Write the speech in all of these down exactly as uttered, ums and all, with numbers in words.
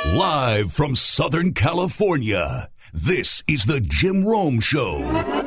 Live from Southern California, this is the Jim Rome Show.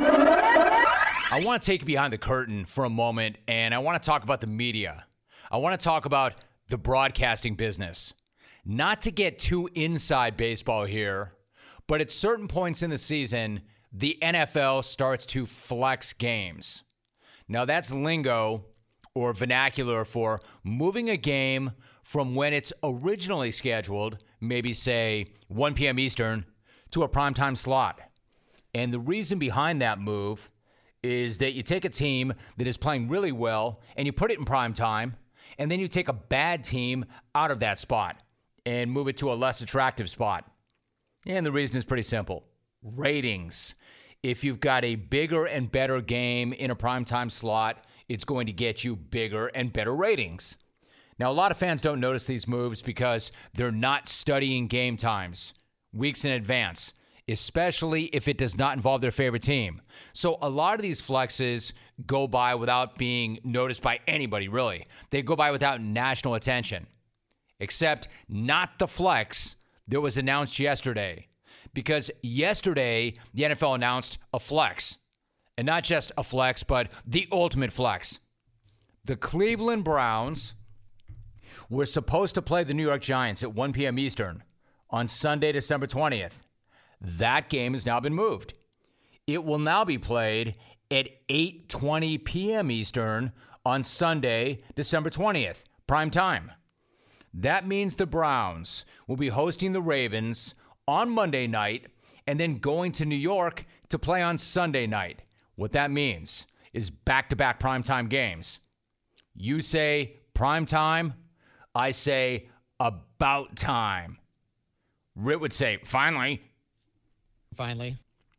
I want to take you behind the curtain for a moment, and I want to talk about the media. I want to talk about the broadcasting business. Not to get too inside baseball here, but at certain points in the season, the N F L starts to flex games. Now, that's lingo or vernacular for moving a game from when it's originally scheduled, maybe say one p.m. Eastern, to a primetime slot. And the reason behind that move is that you take a team that is playing really well and you put it in prime time, and then you take a bad team out of that spot and move it to a less attractive spot. And the reason is pretty simple. Ratings. If you've got a bigger and better game in a primetime slot, it's going to get you bigger and better ratings. Now, a lot of fans don't notice these moves because they're not studying game times weeks in advance, especially if it does not involve their favorite team. So a lot of these flexes go by without being noticed by anybody, really. They go by without national attention. Except not the flex that was announced yesterday. Because yesterday, the N F L announced a flex. And not just a flex, but the ultimate flex. The Cleveland Browns were supposed to play the New York Giants at one p.m. Eastern on Sunday, December twentieth. That game has now been moved. It will now be played at eight twenty p.m. Eastern on Sunday, December twentieth, prime time. That means the Browns will be hosting the Ravens on Monday night and then going to New York to play on Sunday night. What that means is back-to-back primetime games. You say primetime, I say about time. Rit would say, finally. Finally.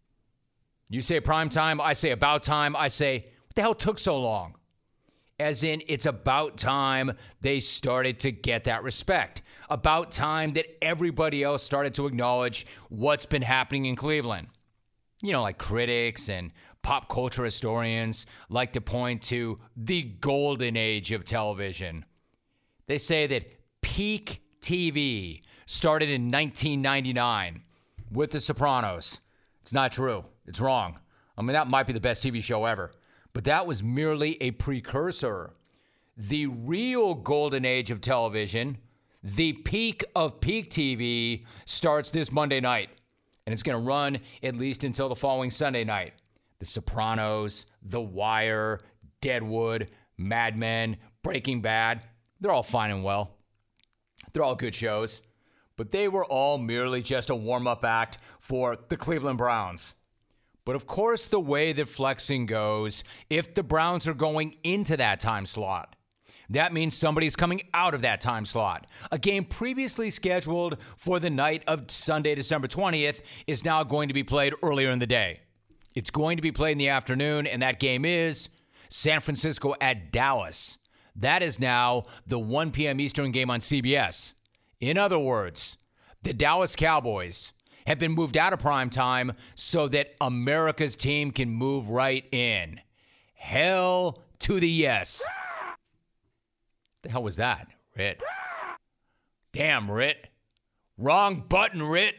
You say primetime, I say about time. I say, what the hell took so long? As in, it's about time they started to get that respect. About time that everybody else started to acknowledge what's been happening in Cleveland. You know, like critics and pop culture historians like to point to the golden age of television. They say that peak T V started in nineteen ninety-nine with The Sopranos. It's not true. It's wrong. I mean, that might be the best T V show ever. But that was merely a precursor. The real golden age of television, the peak of peak T V, starts this Monday night. And it's going to run at least until the following Sunday night. The Sopranos, The Wire, Deadwood, Mad Men, Breaking Bad, they're all fine and well. They're all good shows. But they were all merely just a warm-up act for the Cleveland Browns. But of course, the way that flexing goes, if the Browns are going into that time slot, that means somebody's coming out of that time slot. A game previously scheduled for the night of Sunday, December twentieth, is now going to be played earlier in the day. It's going to be played in the afternoon, and that game is San Francisco at Dallas. That is now the one p.m. Eastern game on C B S. In other words, the Dallas Cowboys have been moved out of prime time so that America's team can move right in. Hell to the yes. The hell was that, Rit? Damn, Rit. Wrong button, Rit.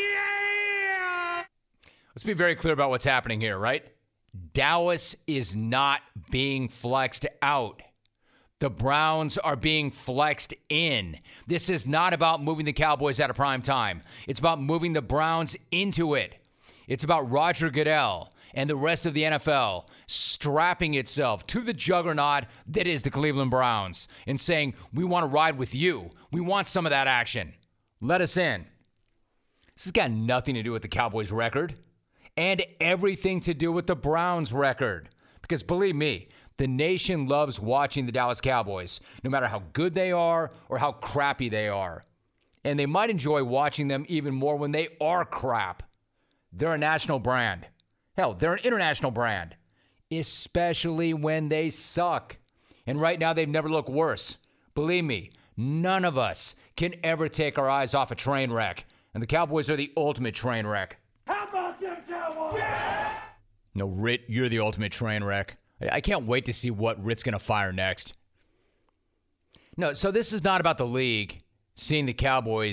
Yeah! Let's be very clear about what's happening here, right? Dallas is not being flexed out. The Browns are being flexed in. This is not about moving the Cowboys out of prime time. It's about moving the Browns into it. It's about Roger Goodell and the rest of the N F L strapping itself to the juggernaut that is the Cleveland Browns and saying, we want to ride with you. We want some of that action. Let us in. This has got nothing to do with the Cowboys' record and everything to do with the Browns' record. Because believe me, the nation loves watching the Dallas Cowboys, no matter how good they are or how crappy they are. And they might enjoy watching them even more when they are crap. They're a national brand. Hell, they're an international brand, especially when they suck. And right now, they've never looked worse. Believe me, none of us can ever take our eyes off a train wreck. And the Cowboys are the ultimate train wreck. How about them Cowboys? Yeah! No, Rit, you're the ultimate train wreck. I can't wait to see what Rit's going to fire next. No, so this is not about the league seeing the Cowboys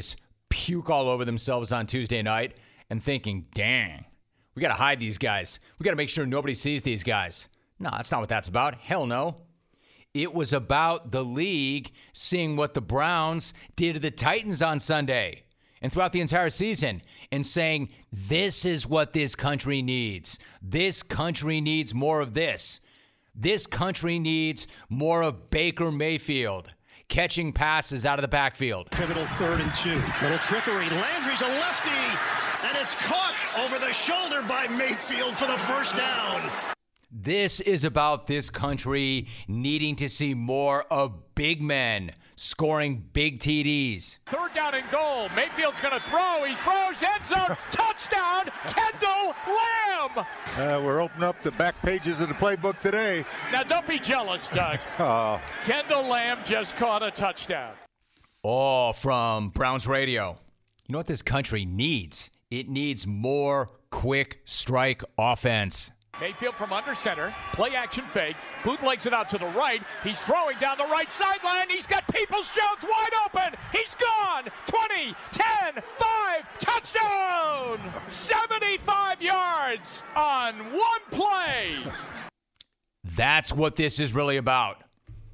puke all over themselves on Tuesday night and thinking, dang, we got to hide these guys. We got to make sure nobody sees these guys. No, that's not what that's about. Hell no. It was about the league seeing what the Browns did to the Titans on Sunday and throughout the entire season and saying, this is what this country needs. This country needs more of this. This country needs more of Baker Mayfield catching passes out of the backfield. Pivotal third and two. Little trickery. Landry's a lefty, and it's caught over the shoulder by Mayfield for the first down. This is about this country needing to see more of big men scoring big T Ds. Third down and goal. Mayfield's going to throw. He throws end zone. Touchdown, Kendall Lamb. Uh, we're opening up the back pages of the playbook today. Now, don't be jealous, Doug. uh, Kendall Lamb just caught a touchdown. Oh, from Browns Radio. You know what this country needs? It needs more quick strike offense. Mayfield from under center, play action fake, bootlegs it out to the right. He's throwing down the right sideline. He's got Peoples-Jones wide open. He's gone. twenty, ten, five, touchdown! seventy-five yards on one play. That's what this is really about.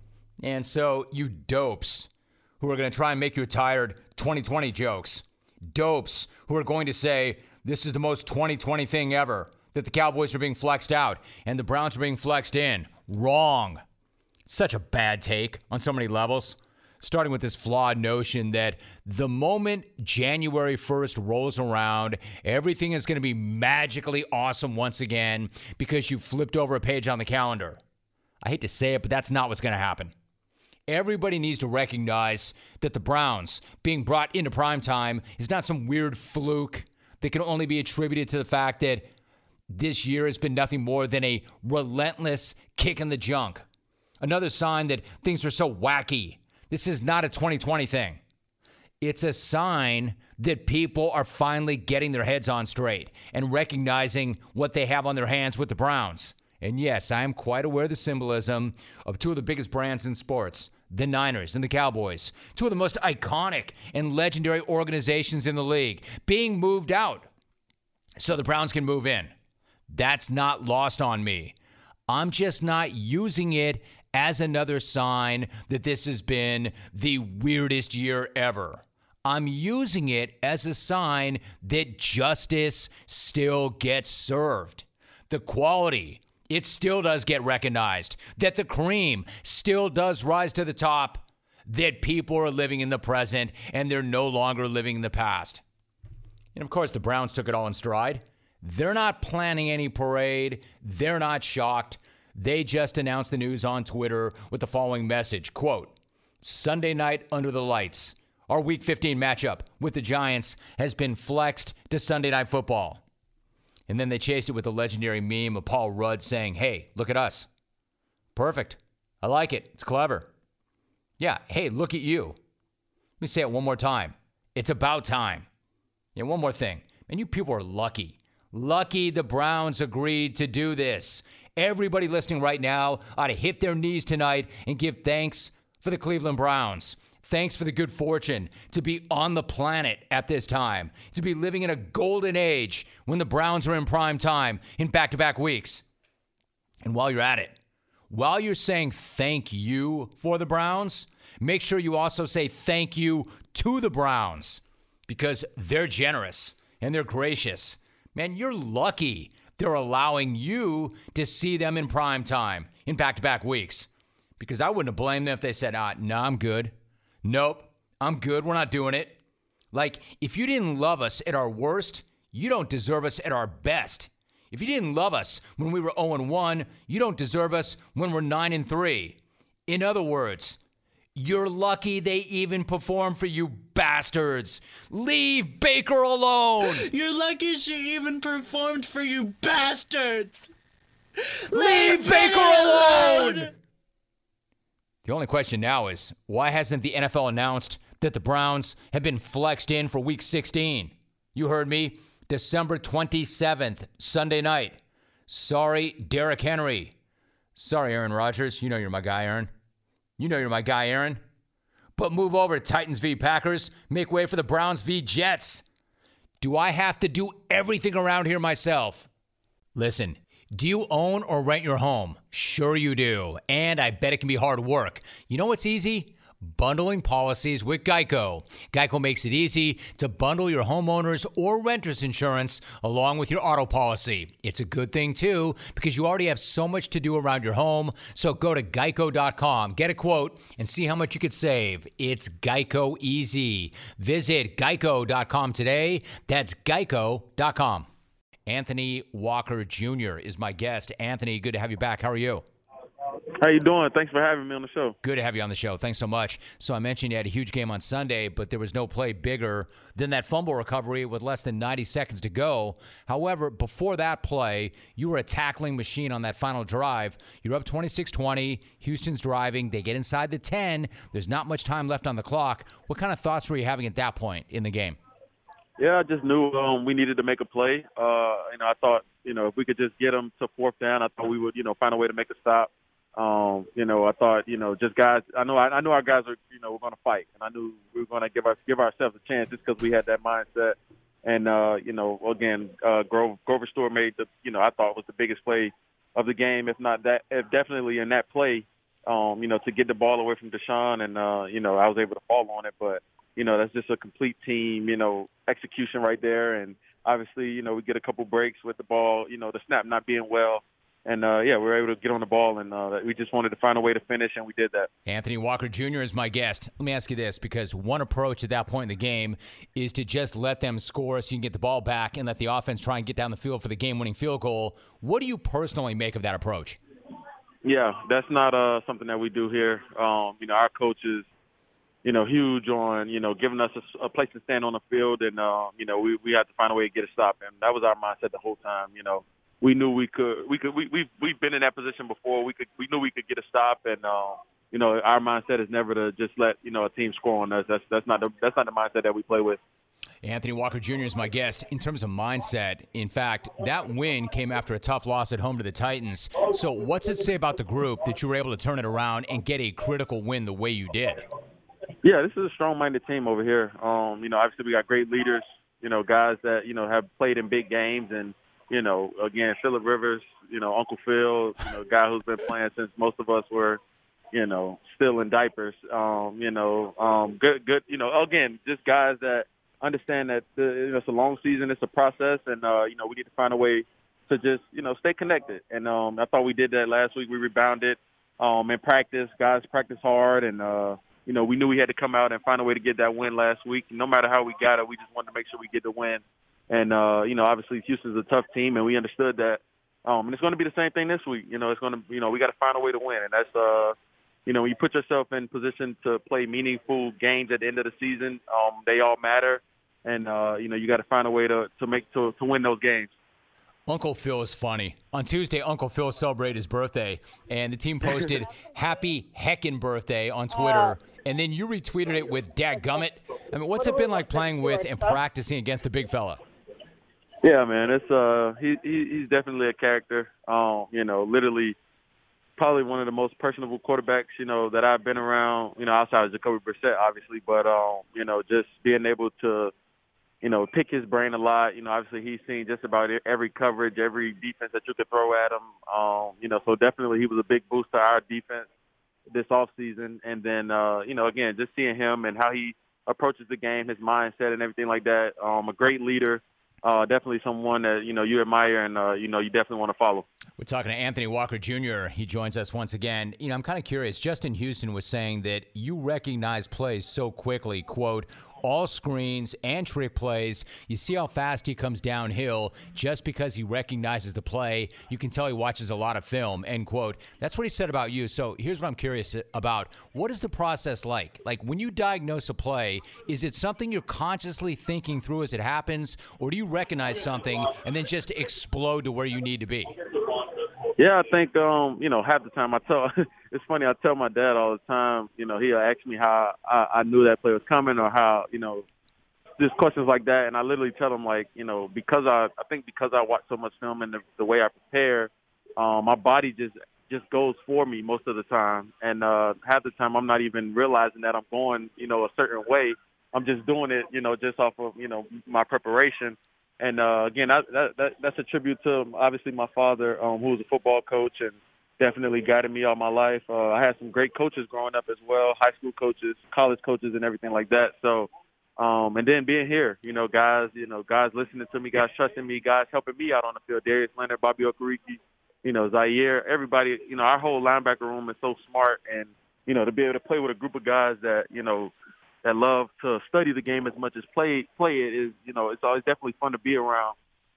And so you dopes who are going to try and make you tired twenty twenty jokes, dopes who are going to say this is the most twenty twenty thing ever, that the Cowboys are being flexed out and the Browns are being flexed in. Wrong. Such a bad take on so many levels. Starting with this flawed notion that the moment January first rolls around, everything is going to be magically awesome once again because you flipped over a page on the calendar. I hate to say it, but that's not what's going to happen. Everybody needs to recognize that the Browns being brought into primetime is not some weird fluke that can only be attributed to the fact that this year has been nothing more than a relentless kick in the junk. Another sign that things are so wacky. This is not a twenty twenty thing. It's a sign that people are finally getting their heads on straight and recognizing what they have on their hands with the Browns. And yes, I am quite aware of the symbolism of two of the biggest brands in sports, the Niners and the Cowboys, two of the most iconic and legendary organizations in the league, being moved out so the Browns can move in. That's not lost on me. I'm just not using it as another sign that this has been the weirdest year ever. I'm using it as a sign that justice still gets served. The quality, it still does get recognized. That the cream still does rise to the top. That people are living in the present and they're no longer living in the past. And of course, the Browns took it all in stride. They're not planning any parade. They're not shocked. They just announced the news on Twitter with the following message, quote, Sunday night under the lights. Our Week fifteen matchup with the Giants has been flexed to Sunday Night Football. And then they chased it with the legendary meme of Paul Rudd saying, hey, look at us. Perfect. I like it. It's clever. Yeah, hey, look at you. Let me say it one more time. It's about time. And one more thing. Man, you people are lucky. Lucky the Browns agreed to do this. Everybody listening right now ought to hit their knees tonight and give thanks for the Cleveland Browns. Thanks for the good fortune to be on the planet at this time, to be living in a golden age when the Browns are in prime time in back-to-back weeks. And while you're at it, while you're saying thank you for the Browns, make sure you also say thank you to the Browns because they're generous and they're gracious. Man, you're lucky they're allowing you to see them in prime time in back-to-back weeks. Because I wouldn't have blamed them if they said, ah, no, nah, I'm good. Nope, I'm good. We're not doing it. Like, if you didn't love us at our worst, you don't deserve us at our best. If you didn't love us when we were oh and one, you don't deserve us when we're nine and three. In other words, you're lucky they even perform for you bastards. Leave Baker alone. You're lucky she even performed for you bastards. Leave, Leave Baker alone. alone. The only question now is, why hasn't the N F L announced that the Browns have been flexed in for Week sixteen? You heard me. December twenty-seventh, Sunday night. Sorry, Derrick Henry. Sorry, Aaron Rodgers. You know you're my guy, Aaron. You know you're my guy, Aaron. But move over to Titans v. Packers. Make way for the Browns v. Jets. Do I have to do everything around here myself? Listen, do you own or rent your home? Sure you do. And I bet it can be hard work. You know what's easy? Bundling policies with Geico. Geico makes it easy to bundle your homeowners or renters insurance along with your auto policy. It's a good thing, too, because you already have so much to do around your home. So go to geico dot com, get a quote, and see how much you could save. It's Geico easy. Visit geico dot com today. That's geico dot com. Anthony Walker Junior is my guest. Anthony, good to have you back. How are you? How you doing? Thanks for having me on the show. Good to have you on the show. Thanks so much. So I mentioned you had a huge game on Sunday, but there was no play bigger than that fumble recovery with less than ninety seconds to go. However, before that play, you were a tackling machine on that final drive. You're up twenty-six twenty. Houston's driving. They get inside the ten. There's not much time left on the clock. What kind of thoughts were you having at that point in the game? Yeah, I just knew um, we needed to make a play. Uh, you know, I thought, you know, if we could just get them to fourth down, I thought we would, you know, find a way to make a stop. Um, you know, I thought, you know, just guys. I know, I, I knew our guys were, you know, were going to fight, and I knew we were going to give our give ourselves a chance just because we had that mindset. And uh, you know, again, uh, Grover, Grover Stewart made the, you know, I thought was the biggest play of the game, if not that, if definitely in that play. Um, you know, to get the ball away from Deshaun, and uh, you know, I was able to fall on it, but you know, that's just a complete team, you know, execution right there. And obviously, you know, we get a couple breaks with the ball, you know, the snap not being well. And, uh, yeah, we were able to get on the ball, and uh, we just wanted to find a way to finish, and we did that. Anthony Walker Junior is my guest. Let me ask you this, because one approach at that point in the game is to just let them score so you can get the ball back and let the offense try and get down the field for the game-winning field goal. What do you personally make of that approach? Yeah, that's not uh, something that we do here. Um, you know, our coach is, you know, huge on, you know, giving us a, a place to stand on the field, and, uh, you know, we, we had to find a way to get a stop, and that was our mindset the whole time, you know. We knew we could. We could. We we've we've been in that position before. We could. We knew we could get a stop, and uh, you know, our mindset is never to just let you know a team score on us. That's that's not the that's not the mindset that we play with. Anthony Walker Junior is my guest. In terms of mindset, in fact, that win came after a tough loss at home to the Titans. So, what's it say about the group that you were able to turn it around and get a critical win the way you did? Yeah, this is a strong-minded team over here. Um, you know, obviously we got great leaders. You know, guys that you know have played in big games and. You know, again, Phillip Rivers, you know, Uncle Phil, you know, guy who's been playing since most of us were, you know, still in diapers. Um, you know, um, good, good. You know, again, just guys that understand that the, you know, it's a long season, it's a process, and uh, you know, we need to find a way to just, you know, stay connected. And um, I thought we did that last week. We rebounded um, in practice. Guys practice hard, and uh, you know, we knew we had to come out and find a way to get that win last week. No matter how we got it, we just wanted to make sure we get the win. And, uh, you know, obviously Houston's a tough team, and we understood that. Um, and it's going to be the same thing this week. You know, it's going to, you know, we got to find a way to win. And that's, uh, you know, when you put yourself in position to play meaningful games at the end of the season, um, they all matter. And, uh, you know, you got to find a way to, to make to, to win those games. Uncle Phil is funny. On Tuesday, Uncle Phil celebrated his birthday, and the team posted happy heckin' birthday on Twitter, and then you retweeted it with dadgummit. I mean, what's it been like playing with and practicing against the big fella? Yeah, man, it's uh, he, he he's definitely a character. Um, you know, literally, probably one of the most personable quarterbacks, you know, that I've been around. You know, outside of Jacoby Brissett, obviously, but um, you know, just being able to, you know, pick his brain a lot. You know, obviously he's seen just about every coverage, every defense that you could throw at him. Um, you know, so definitely he was a big boost to our defense this offseason. And then, uh, you know, again, just seeing him and how he approaches the game, his mindset and everything like that. Um, a great leader. Uh, definitely someone that, you know, you admire and, uh, you know, you definitely want to follow. We're talking to Anthony Walker Junior He joins us once again. You know, I'm kind of curious. Justin Houston was saying that you recognize plays so quickly, quote, all screens and trick plays. You see how fast he comes downhill just because he recognizes the play. You can tell he watches a lot of film, end quote. That's what he said about you. So here's what I'm curious about. What is the process like? Like when you diagnose a play, is it something you're consciously thinking through as it happens, or do you recognize something and then just explode to where you need to be? Yeah, I think, um, you know, half the time I tell – it's funny, I tell my dad all the time, you know, he'll ask me how I, I knew that play was coming or how, you know, just questions like that. And I literally tell him, like, you know, because I – I think because I watch so much film and the, the way I prepare, um, my body just just goes for me most of the time. And uh, half the time I'm not even realizing that I'm going, you know, a certain way. I'm just doing it, you know, just off of, you know, my preparation. And, uh, again, I, that, that, that's a tribute to, obviously, my father, um, who was a football coach and definitely guided me all my life. Uh, I had some great coaches growing up as well, high school coaches, college coaches, and everything like that. So, um, and then being here, you know, guys, you know, guys listening to me, guys trusting me, guys helping me out on the field, Darius Leonard, Bobby Okereke, you know, Zaire, everybody, you know, our whole linebacker room is so smart. And, you know, to be able to play with a group of guys that, you know, that love to study the game as much as play play it is, you know, it's always definitely fun to be around.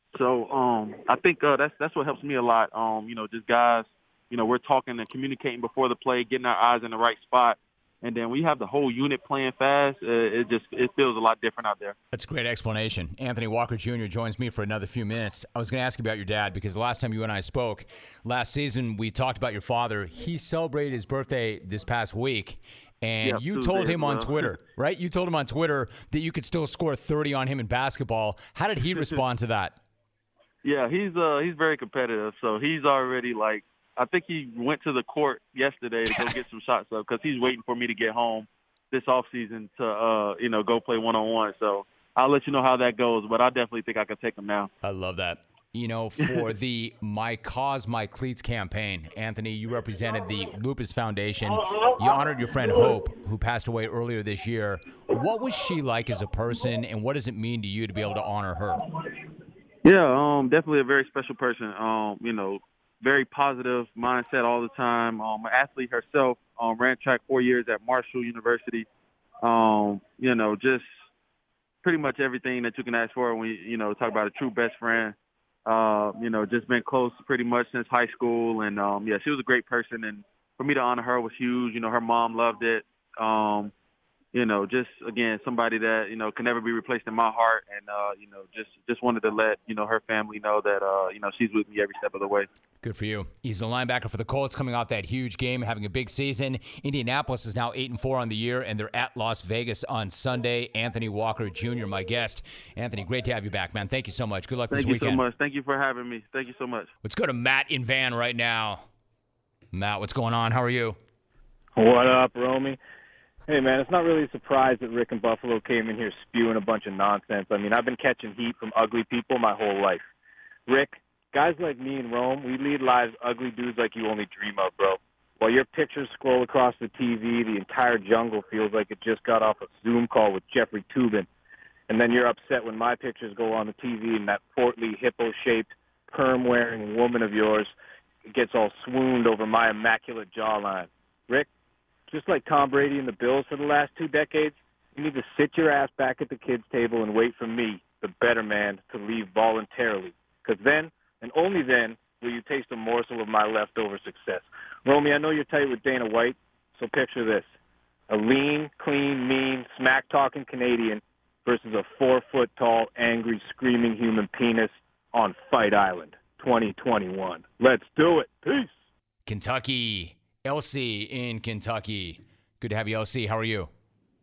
So um, I think uh, that's that's what helps me a lot. Um, you know, just guys, you know, we're talking and communicating before the play, getting our eyes in the right spot. And then we have the whole unit playing fast. Uh, it just it feels a lot different out there. That's a great explanation. Anthony Walker Junior joins me for another few minutes. I was going to ask you about your dad because the last time you and I spoke last season, we talked about your father. He celebrated his birthday this past week. And yeah, you Tuesday told him well. on Twitter, right? You told him on Twitter that you could still score thirty on him in basketball. How did he respond to that? Yeah, he's uh he's very competitive. So he's already like, I think he went to the court yesterday to go get some shots up because he's waiting for me to get home this off season to uh you know go play one on one. So I'll let you know how that goes, but I definitely think I can take him now. I love that. You know, for the My Cause, My Cleats campaign, Anthony, you represented the Lupus Foundation. You honored your friend Hope, who passed away earlier this year. What was she like as a person, and what does it mean to you to be able to honor her? Yeah, um, definitely a very special person. Um, you know, very positive mindset all the time. Um, an athlete herself, um, ran track four years at Marshall University. Um, you know, just pretty much everything that you can ask for when you, you know, talk about a true best friend. Uh, you know, just been close pretty much since high school. And, um, yeah, she was a great person. And for me to honor her was huge. You know, her mom loved it. Um, you know, just, again, somebody that, you know, can never be replaced in my heart. And, uh, you know, just just wanted to let, you know, her family know that, uh, you know, she's with me every step of the way. Good for you. He's the linebacker for the Colts coming off that huge game, having a big season. Indianapolis is now eight and four on the year, and they're at Las Vegas on Sunday. Anthony Walker Junior, my guest. Anthony, great to have you back, man. Thank you so much. Good luck Thank this you weekend. so much. Thank you for having me. Thank you so much. Let's go to Matt in Van right now. Matt, what's going on? How are you? What up, Romy? Hey, man, it's not really a surprise that Rick and Buffalo came in here spewing a bunch of nonsense. I mean, I've been catching heat from ugly people my whole life. Rick, guys like me and Rome, we lead lives ugly dudes like you only dream of, bro. While your pictures scroll across the T V, the entire jungle feels like it just got off a Zoom call with Jeffrey Toobin. And then you're upset when my pictures go on the T V and that portly, hippo-shaped, perm-wearing woman of yours gets all swooned over my immaculate jawline. Rick, just like Tom Brady and the Bills for the last two decades, you need to sit your ass back at the kids' table and wait for me, the better man, to leave voluntarily. Because then, and only then, will you taste a morsel of my leftover success. Romy, I know you're tight with Dana White, so picture this. A lean, clean, mean, smack-talking Canadian versus a four-foot-tall, angry, screaming human penis on Fight Island, twenty twenty-one. Let's do it. Peace. Kentucky. L C in Kentucky. Good to have you, L C. How are you?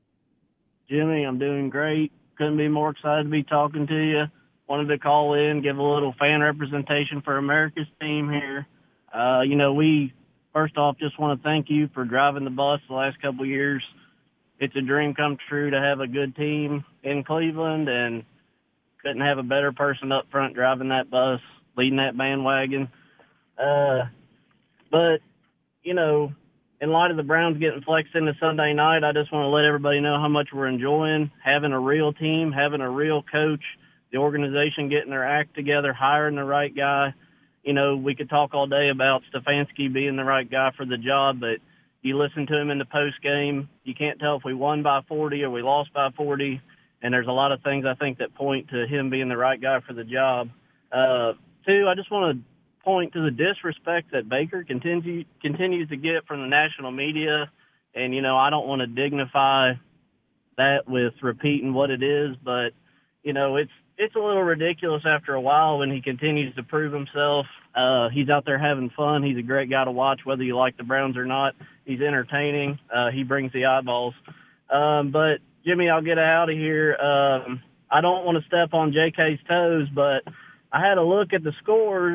Jimmy, I'm doing great. Couldn't be more excited to be talking to you. Wanted to call in, give a little fan representation for America's team here. Uh, you know, we, first off, just want to thank you for driving the bus the last couple of years. It's a dream come true to have a good team in Cleveland, and couldn't have a better person up front driving that bus, leading that bandwagon. Uh, but, you know, in light of the Browns getting flexed into Sunday night, I just want to let everybody know how much we're enjoying having a real team, having a real coach, the organization getting their act together, hiring the right guy. You know, we could talk all day about Stefanski being the right guy for the job, but you listen to him in the post game, you can't tell if we won by forty or we lost by forty, and there's a lot of things I think that point to him being the right guy for the job. Uh, two, I just want to point to the disrespect that Baker continue, continues to get from the national media, and, you know, I don't want to dignify that with repeating what it is, but, you know, it's it's a little ridiculous after a while when he continues to prove himself. Uh, he's out there having fun. He's a great guy to watch, whether you like the Browns or not. He's entertaining. Uh, he brings the eyeballs. Um, but, Jimmy, I'll get out of here. Um, I don't want to step on J K's toes, but I had a look at the scores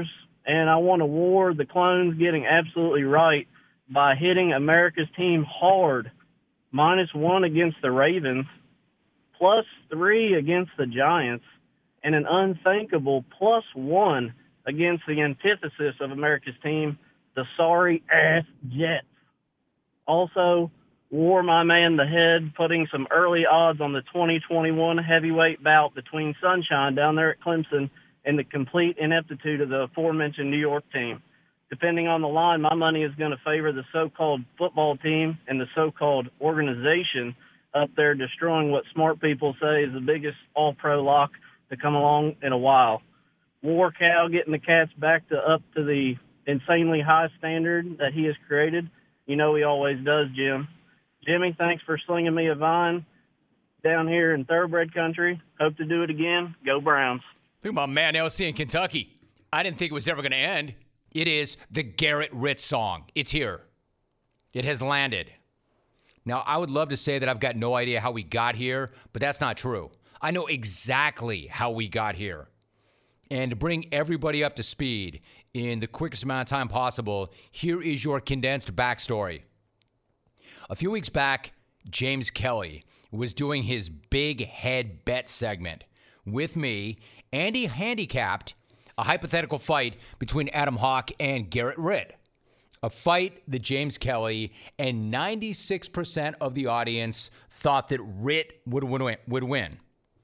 and I want to award the Clones getting absolutely right by hitting America's team hard, minus one against the Ravens, plus three against the Giants, and an unthinkable plus one against the antithesis of America's team, the sorry-ass Jets. Also, wore my man the head, putting some early odds on the twenty twenty-one heavyweight bout between Sunshine down there at Clemson and the complete ineptitude of the aforementioned New York team. Depending on the line, my money is going to favor the so-called football team and the so-called organization up there destroying what smart people say is the biggest all-pro lock to come along in a while. War Cow getting the Cats back to up to the insanely high standard that he has created. You know he always does, Jim. Jimmy, thanks for slinging me a vine down here in Thoroughbred Country. Hope to do it again. Go Browns. Think about man L C in Kentucky. I didn't think it was ever going to end. It is the Garrett Ritz song. It's here. It has landed. Now, I would love to say that I've got no idea how we got here, but that's not true. I know exactly how we got here. And to bring everybody up to speed in the quickest amount of time possible, here is your condensed backstory. A few weeks back, James Kelly was doing his big head bet segment with me, and he handicapped a hypothetical fight between Adam Hawk and Garrett Ritt. A fight that James Kelly and ninety-six percent of the audience thought that Ritt would win. Would win.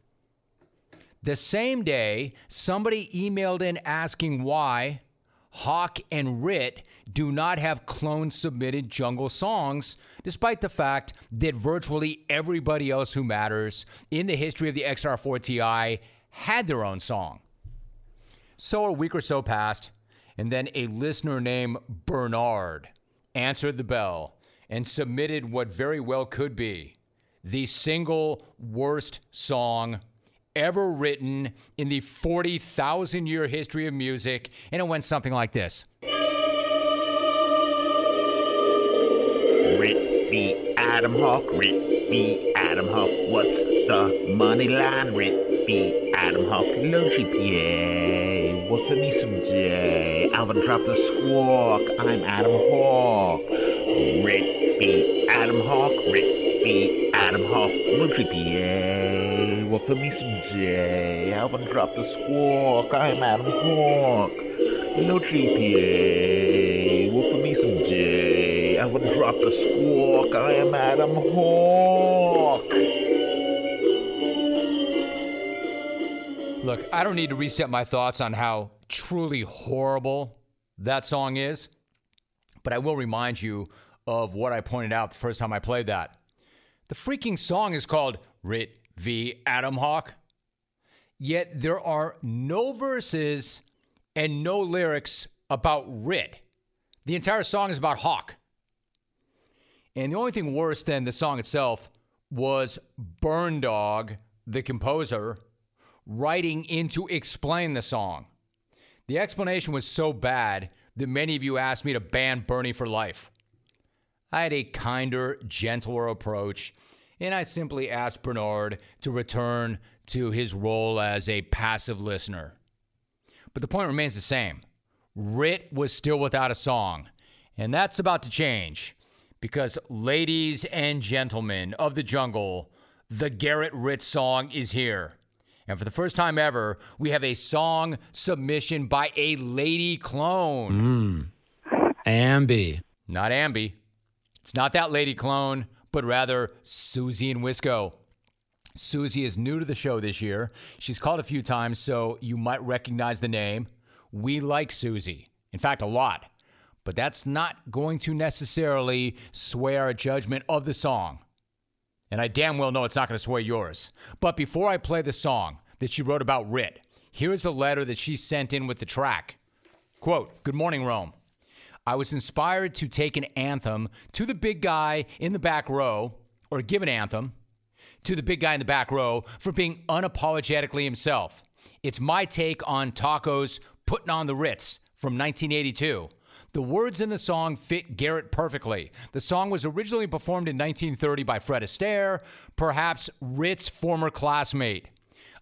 The same day, somebody emailed in asking why Hawk and Ritt do not have clone-submitted jungle songs, despite the fact that virtually everybody else who matters in the history of the X R four T I had their own song. So a week or so passed, and then a listener named Bernard answered the bell and submitted what very well could be the single worst song ever written in the forty thousand year history of music, and it went something like this. Rit v. Adam Hawk, Rit v. Adam Hawk, what's the money line? Rit v. Adam Hawk, low G P A, work for me some J. Alvin dropped the squawk, I'm Adam Hawk. Rit v. Adam Hawk, Rit v. Adam Hawk, low G P A, work for me some J. Alvin dropped the squawk, I'm Adam Hawk. No G P A, work for me some J. Alvin dropped the squawk, I am Adam Hawk. Look, I don't need to reset my thoughts on how truly horrible that song is, but I will remind you of what I pointed out the first time I played that. The freaking song is called Rit v. Adam Hawk, yet there are no verses and no lyrics about Rit. The entire song is about Hawk. And the only thing worse than the song itself was Burn Dog, the composer, writing in to explain the song. The explanation was so bad that many of you asked me to ban Bernie for life. I had a kinder, gentler approach, and I simply asked Bernard to return to his role as a passive listener. But the point remains the same. Rit was still without a song, and that's about to change because, ladies and gentlemen of the jungle, the Garrett Rit song is here. And for the first time ever, we have a song submission by a lady clone. Mm. Ambi. Not Ambi. It's not that lady clone, but rather Susie and Wisco. Susie is new to the show this year. She's called a few times, so you might recognize the name. We like Susie. In fact, a lot. But that's not going to necessarily sway our judgment of the song. And I damn well know it's not going to sway yours. But before I play the song that she wrote about Rit, here's a letter that she sent in with the track. Quote, "Good morning, Rome. I was inspired to take an anthem to the big guy in the back row, or give an anthem to the big guy in the back row for being unapologetically himself. It's my take on Taco's Putting on the Ritz from nineteen eighty-two. The words in the song fit Garrett perfectly. The song was originally performed in nineteen thirty by Fred Astaire, perhaps Ritt's former classmate.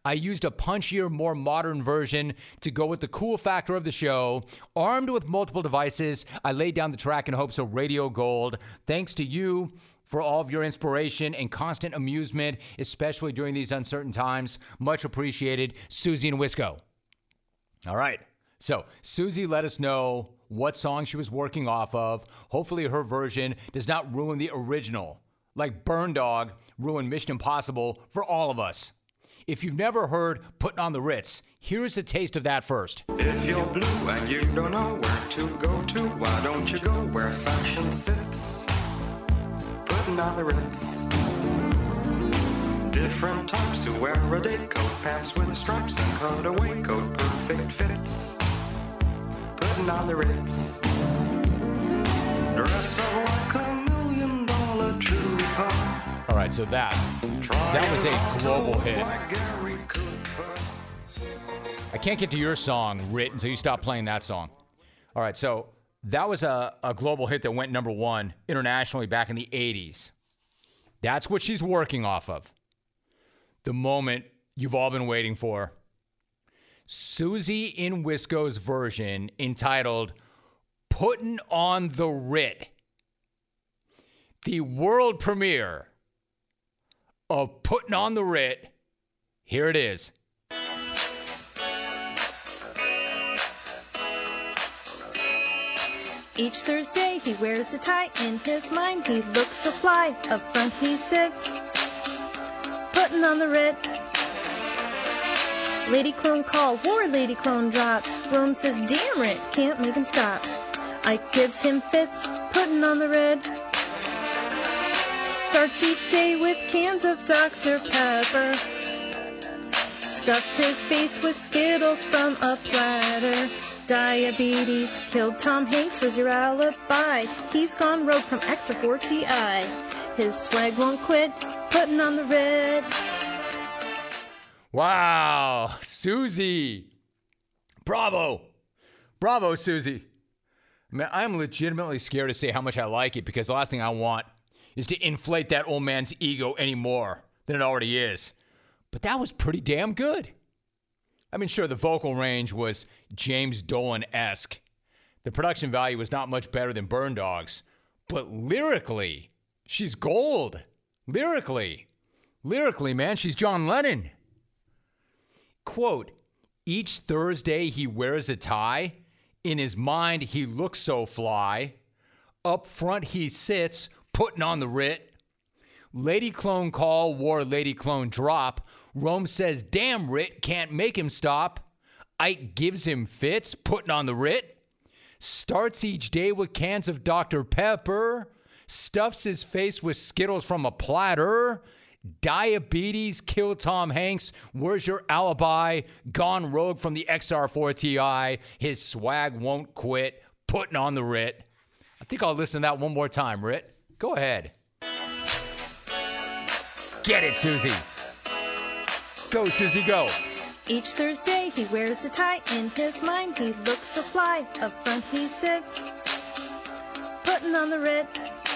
I used a punchier, more modern version to go with the cool factor of the show. Armed with multiple devices, I laid down the track in hopes of radio gold. Thanks to you for all of your inspiration and constant amusement, especially during these uncertain times. Much appreciated, Susie and Wisco. All right. So Susie let us know what song she was working off of. Hopefully her version does not ruin the original, like Burn Dog ruined Mission Impossible for all of us. If you've never heard Putting on the Ritz, here's a taste of that first. If you're blue and you don't know where to go to, why don't you go where fashion sits? Putting on the Ritz. Different types to wear a day coat, pants with stripes and cutaway coat, perfect fits. Putting on the Ritz. Dressed up like a million dollar trooper. All right, so that that was a global hit. I can't get to your song, Rit, until you stop playing that song. All right, so that was a, a global hit that went number one internationally back in the eighties. That's what she's working off of. The moment you've all been waiting for. Susie in Wisco's version entitled Puttin' on the Rit. The world premiere of Puttin' on the Rit. Here it is. Each Thursday he wears a tie. In his mind he looks so fly. Up front he sits, putting on the Rit. Lady Clone call, war Lady Clone drops. Rome says, damn Rit, can't make him stop. Ike gives him fits, putting on the Rit. Starts each day with cans of Doctor Pepper. Stuffs his face with Skittles from a platter. Diabetes killed Tom Hanks, was your alibi? He's gone rogue from X or four T I. His swag won't quit, putting on the Rit. Wow, Susie. Bravo. Bravo, Susie. Man, I'm legitimately scared to say how much I like it because the last thing I want is to inflate that old man's ego any more than it already is. But that was pretty damn good. I mean, sure, the vocal range was James Dolan-esque. The production value was not much better than Burn Dog's. But lyrically, she's gold. Lyrically. Lyrically, man, she's John Lennon. Quote, each Thursday he wears a tie. In his mind, he looks so fly. Up front he sits, putting on the Rit. Lady Clone call, war Lady Clone drop. Rome says, damn Rit, can't make him stop. Ike gives him fits, putting on the Rit. Starts each day with cans of Doctor Pepper. Stuffs his face with Skittles from a platter. Diabetes killed Tom Hanks. Where's your alibi? Gone rogue from the X R four T I. His swag won't quit, putting on the Rit. I think I'll listen to that one more time, Rit. Go ahead. Get it, Susie. Go, Susie, go. Each Thursday he wears a tie. In his mind he looks so fly. Up front he sits, putting on the Rit.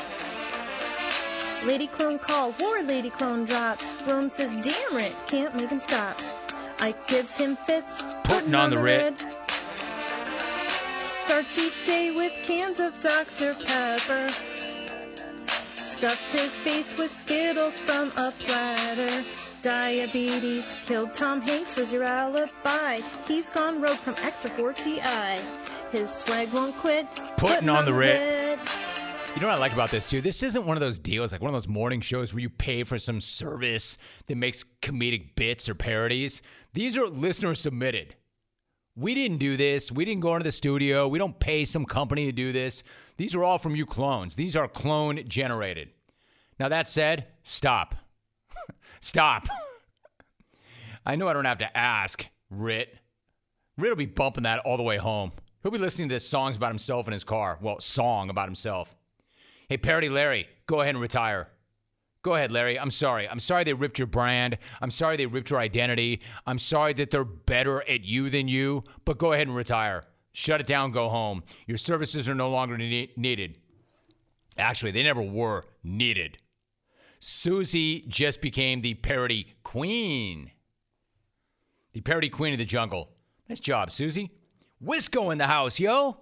Lady Clone call, war Lady Clone drops. Rome says, damn Rit, can't make him stop. Ike gives him fits, putting, putting on, on the Rit. Rit. Starts each day with cans of Doctor Pepper. Stuffs his face with Skittles from a platter. Diabetes killed Tom Hanks, was your alibi? He's gone rogue from X or four T I. His swag won't quit, putting, putting on, on the Rit. Rit. You know what I like about this, too? This isn't one of those deals, like one of those morning shows where you pay for some service that makes comedic bits or parodies. These are listener submitted. We didn't do this. We didn't go into the studio. We don't pay some company to do this. These are all from you clones. These are clone generated. Now, that said, stop. Stop. I know I don't have to ask Rit. Rit will be bumping that all the way home. He'll be listening to songs about himself in his car. Well, song about himself. Hey, Parody Larry, go ahead and retire. Go ahead, Larry. I'm sorry. I'm sorry they ripped your brand. I'm sorry they ripped your identity. I'm sorry that they're better at you than you, but go ahead and retire. Shut it down, go home. Your services are no longer ne- needed. Actually, they never were needed. Susie just became the parody queen. the parody queen of the jungle. Nice job, Susie. Wisco in the house, yo.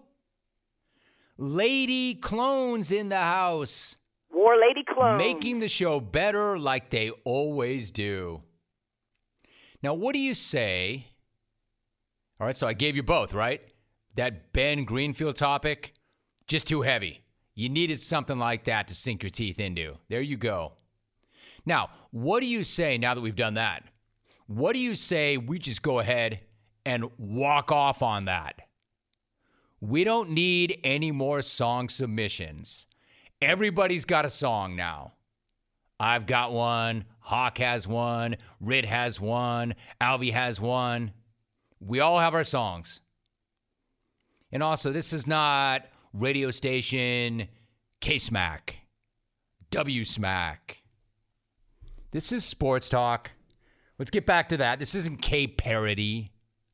Lady Clones in the house. War Lady Clones. Making the show better like they always do. Now, what do you say? All right, so I gave you both, right? That Ben Greenfield topic, just too heavy. You needed something like that to sink your teeth into. There you go. Now, what do you say now that we've done that? What do you say we just go ahead and walk off on that? We don't need any more song submissions. Everybody's got a song now. I've got one. Hawk has one. Rit has one. Alvy has one. We all have our songs. And also, this is not radio station K-Smack, W-Smack. This is sports talk. Let's get back to that. This isn't K-Parody.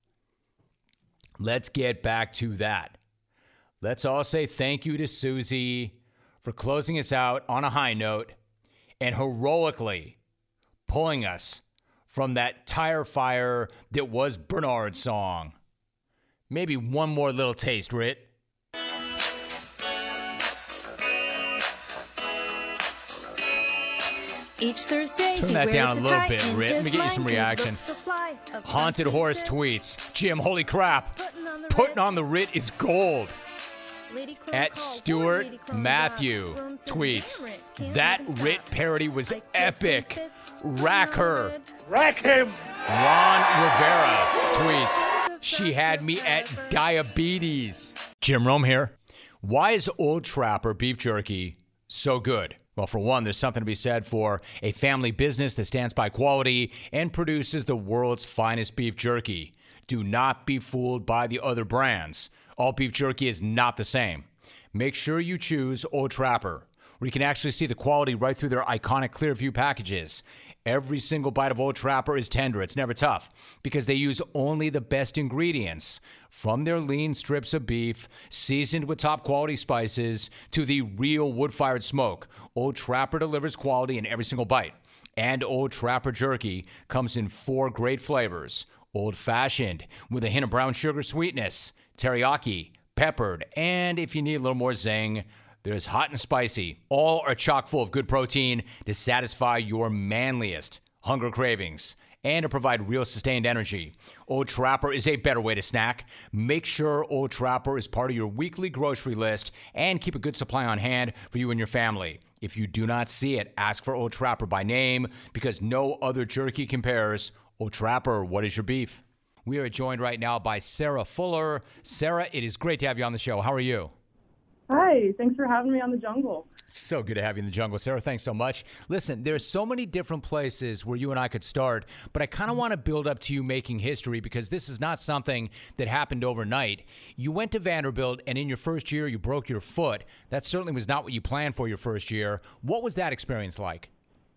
Let's get back to that. Let's all say thank you to Susie for closing us out on a high note and heroically pulling us from that tire fire that was Bernard's song. Maybe one more little taste, Rit. Each Thursday, turn that down a little bit, Rit. Let me get you some reaction. Haunted Horse tweets, Jim, holy crap. Putting on the Rit is gold. At Stuart Matthew tweets, that Rit parody was epic. Rack her. Rack him. Ron Rivera tweets, she had me at diabetes. Jim Rome here. Why is Old Trapper beef jerky so good? Well, for one, there's something to be said for a family business that stands by quality and produces the world's finest beef jerky. Do not be fooled by the other brands. All beef jerky is not the same. Make sure you choose Old Trapper, where you can actually see the quality right through their iconic Clearview packages. Every single bite of Old Trapper is tender. It's never tough because they use only the best ingredients. From their lean strips of beef, seasoned with top quality spices, to the real wood-fired smoke, Old Trapper delivers quality in every single bite. And Old Trapper jerky comes in four great flavors. Old-fashioned with a hint of brown sugar sweetness, teriyaki, peppered, and if you need a little more zing, there's hot and spicy. All are chock full of good protein to satisfy your manliest hunger cravings and to provide real sustained energy. Old Trapper is a better way to snack. Make sure Old Trapper is part of your weekly grocery list and keep a good supply on hand for you and your family. If you do not see it, ask for Old Trapper by name because no other jerky compares. Old Trapper, what is your beef? We are joined right now by Sarah Fuller. Sarah, it is great to have you on the show. How are you? Hi, thanks for having me on The Jungle. So good to have you in the jungle, Sarah. Thanks so much. Listen, there's so many different places where you and I could start, but I kind of want to build up to you making history because this is not something that happened overnight. You went to Vanderbilt, and in your first year, you broke your foot. That certainly was not what you planned for your first year. What was that experience like?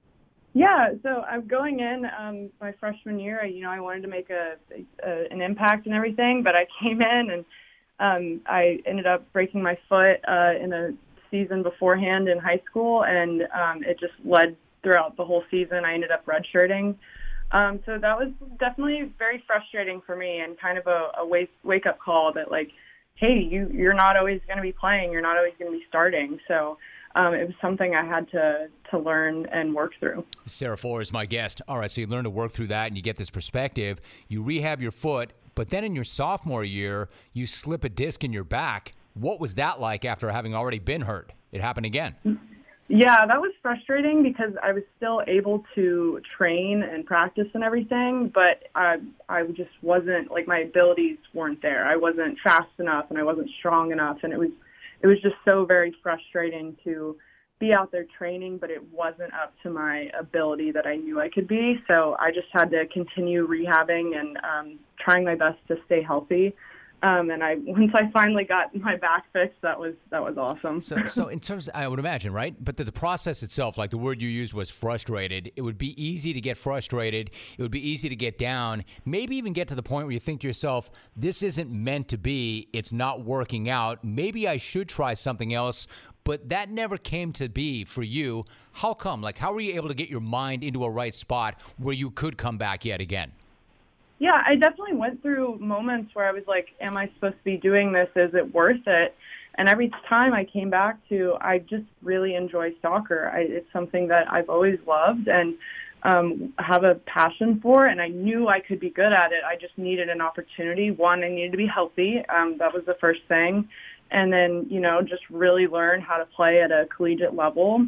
Yeah, so I'm going in um, my freshman year. You know, I wanted to make a, a an impact and everything, but I came in and um, I ended up breaking my foot uh, in a season beforehand in high school, and um, it just led throughout the whole season. I ended up redshirting. Um, so that was definitely very frustrating for me and kind of a, a wake, wake-up call that, like, hey, you, you're not always going to be playing. You're not always going to be starting. So um, it was something I had to, to learn and work through. Sarah Fuller is my guest. All right, so you learn to work through that and you get this perspective. You rehab your foot, but then in your sophomore year, you slip a disc in your back. What was that like after having already been hurt? It happened again. Yeah, that was frustrating because I was still able to train and practice and everything, but I I just wasn't, like, my abilities weren't there. I wasn't fast enough and I wasn't strong enough, and it was it was just so very frustrating to be out there training, but it wasn't up to my ability that I knew I could be. So I just had to continue rehabbing and um, trying my best to stay healthy. Um, and I once I finally got my back fixed, that was that was awesome. So, so in terms, of, I would imagine, right? But the, the process itself, like the word you used was frustrated. It would be easy to get frustrated. It would be easy to get down. Maybe even get to the point where you think to yourself, "This isn't meant to be. It's not working out. Maybe I should try something else." But that never came to be for you. How come? Like, how were you able to get your mind into a right spot where you could come back yet again? Yeah, I definitely went through moments where I was like, am I supposed to be doing this? Is it worth it? And every time I came back to, I just really enjoy soccer. I, it's something that I've always loved and um, have a passion for, and I knew I could be good at it. I just needed an opportunity. One, I needed to be healthy. Um, that was the first thing. And then, you know, just really learn how to play at a collegiate level.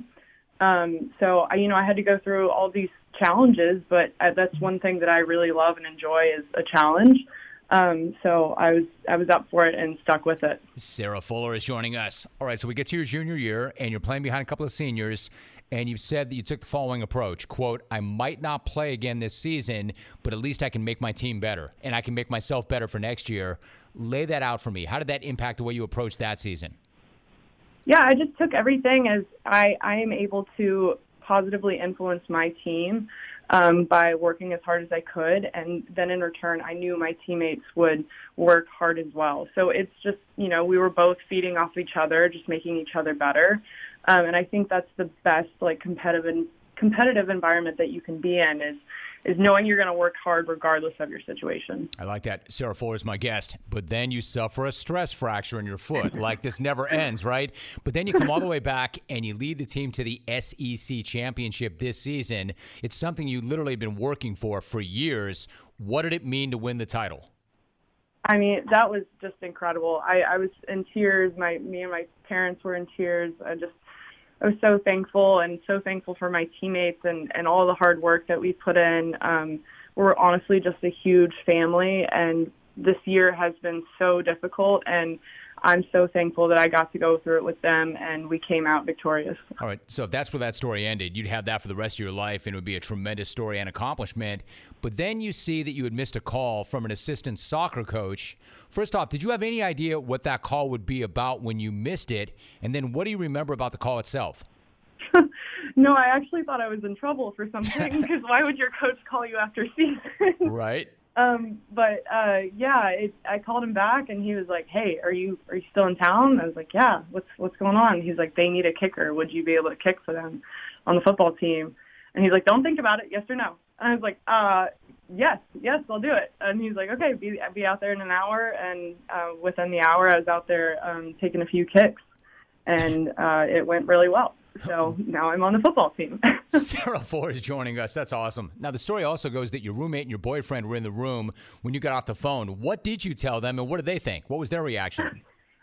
Um, so, I, you know, I had to go through all these challenges, but uh, that's one thing that I really love and enjoy is a challenge. Um, so I was I was up for it and stuck with it. Sarah Fuller is joining us. All right, so we get to your junior year, and you're playing behind a couple of seniors, and you've said that you took the following approach, quote, I might not play again this season, but at least I can make my team better, and I can make myself better for next year. Lay that out for me. How did that impact the way you approached that season? Yeah, I just took everything as I, I am able to positively influence my team um, by working as hard as I could. And then in return, I knew my teammates would work hard as well. So it's just, you know, we were both feeding off each other, just making each other better. Um, and I think that's the best, like, competitive competitive environment that you can be in is is knowing you're going to work hard regardless of your situation. I like that. Sarah Fuller is my guest. But then you suffer a stress fracture in your foot. Like, this never ends, right? But then you come all the way back and you lead the team to the S E C championship this season. It's something you literally have been working for for years. What did it mean to win the title? I mean, that was just incredible. I, I was in tears. My me and my parents were in tears. I just I was so thankful and so thankful for my teammates and, and all the hard work that we put in. Um, we're honestly just a huge family, and this year has been so difficult, and I'm so thankful that I got to go through it with them, and we came out victorious. All right, so if that's where that story ended, you'd have that for the rest of your life, and it would be a tremendous story and accomplishment. But then you see that you had missed a call from an assistant soccer coach. First off, did you have any idea what that call would be about when you missed it? And then what do you remember about the call itself? No, I actually thought I was in trouble for something, because why would your coach call you after season? Right. Um, but, uh, yeah, it, I called him back and he was like, hey, are you, are you still in town? I was like, yeah, what's, what's going on? He's like, they need a kicker. Would you be able to kick for them on the football team? And he's like, don't think about it. Yes or no? And I was like, uh, yes, yes, I'll do it. And he's like, okay, be, be out there in an hour. And, uh, within the hour I was out there, um, taking a few kicks, and, uh, it went really well. So now I'm on the football team. Sarah Fuller is joining us. That's awesome. Now, the story also goes that your roommate and your boyfriend were in the room when you got off the phone. What did you tell them, and what did they think? What was their reaction?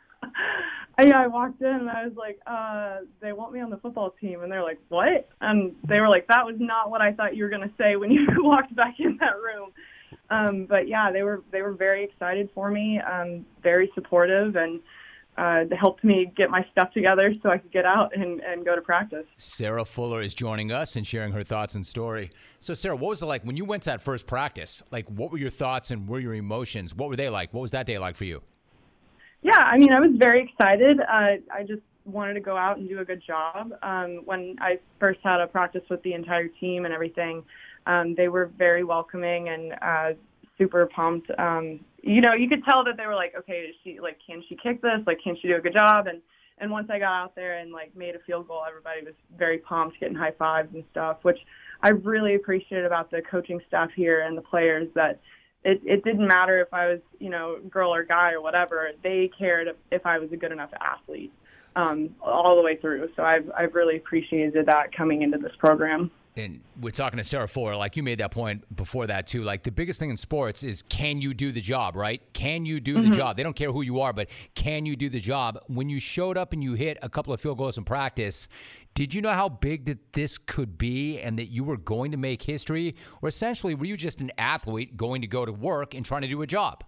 Yeah, I walked in, and I was like, uh, they want me on the football team. And they're like, what? And they were like, that was not what I thought you were going to say when you walked back in that room. Um, but, yeah, they were they were very excited for me, um, very supportive, and Uh, they helped me get my stuff together so I could get out and, and go to practice. Sarah Fuller is joining us and sharing her thoughts and story. So, Sarah, what was it like when you went to that first practice? Like, what were your thoughts and what were your emotions? What were they like? What was that day like for you? Yeah, I mean, I was very excited. Uh, I just wanted to go out and do a good job. Um, when I first had a practice with the entire team and everything, um, they were very welcoming and uh, super pumped. Um, you know, you could tell that they were like, okay, is she like, can she kick this? Like, can she do a good job? And, and once I got out there and like made a field goal, everybody was very pumped, getting high fives and stuff, which I really appreciated about the coaching staff here and the players, that it, it didn't matter if I was, you know, girl or guy or whatever. They cared if, if I was a good enough athlete um, all the way through. So I've, I've really appreciated that coming into this program. And we're talking to Sarah Fuller, like you made that point before that too. Like, the biggest thing in sports is, can you do the job, right? Can you do Mm-hmm. the job? They don't care who you are, but can you do the job? When you showed up and you hit a couple of field goals in practice, did you know how big that this could be and that you were going to make history? Or essentially, were you just an athlete going to go to work and trying to do a job?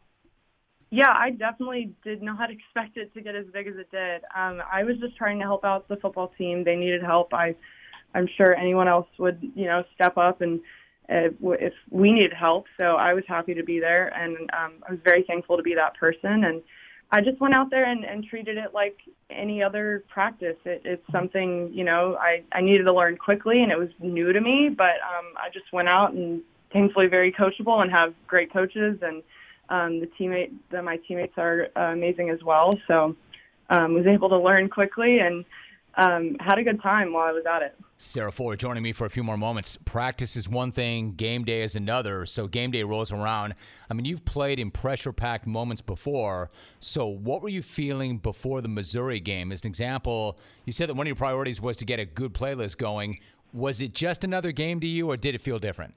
Yeah, I definitely did not expect it to get as big as it did. Um, I was just trying to help out the football team. They needed help. I I'm sure anyone else would, you know, step up and uh, if we needed help. So I was happy to be there, and um, I was very thankful to be that person. And I just went out there and, and treated it like any other practice. It, it's something, you know, I, I needed to learn quickly, and it was new to me. But um, I just went out and thankfully very coachable and have great coaches, and um, the teammate, the, my teammates are uh, amazing as well. So I um, was able to learn quickly and um, had a good time while I was at it. Sarah Fuller joining me for a few more moments. Practice is one thing, game day is another. So game day rolls around. I mean, you've played in pressure-packed moments before. So what were you feeling before the Missouri game? As an example, you said that one of your priorities was to get a good playlist going. Was it just another game to you, or did it feel different?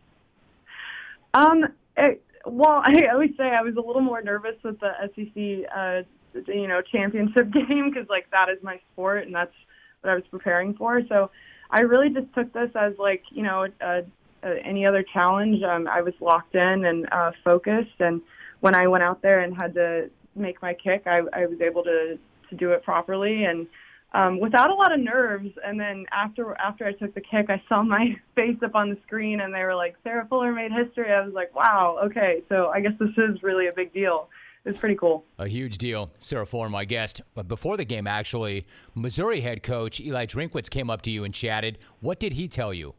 Um, it, well, I always say I was a little more nervous with the S E C, uh, you know, championship game because, like, that is my sport and that's what I was preparing for. So I really just took this as, like, you know, uh, uh, any other challenge. Um, I was locked in and uh, focused, and when I went out there and had to make my kick, I, I was able to, to do it properly and um, without a lot of nerves. And then after after I took the kick, I saw my face up on the screen, and they were like, Sarah Fuller made history. I was like, wow, okay, so I guess this is really a big deal. It's pretty cool. A huge deal. Sarah Fuller, my guest. But before the game, actually, Missouri head coach Eli Drinkwitz came up to you and chatted. What did he tell you?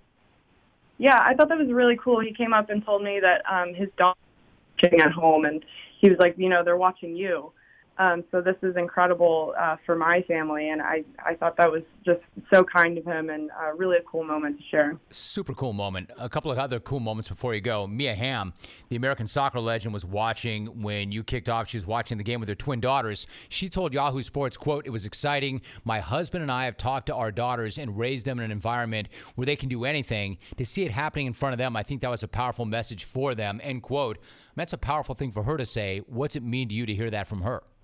Yeah, I thought that was really cool. He came up and told me that um, his dog was watching at home, and he was like, you know, they're watching you. Um, so this is incredible uh, for my family, and I, I thought that was just so kind of him and uh, really a cool moment to share. Super cool moment. A couple of other cool moments before you go. Mia Hamm, the American soccer legend, was watching when you kicked off. She was watching the game with her twin daughters. She told Yahoo Sports, quote, "It was exciting. My husband and I have talked to our daughters and raised them in an environment where they can do anything. To see it happening in front of them, I think that was a powerful message for them," end quote. That's a powerful thing for her to say. What's it mean to you to hear that from her?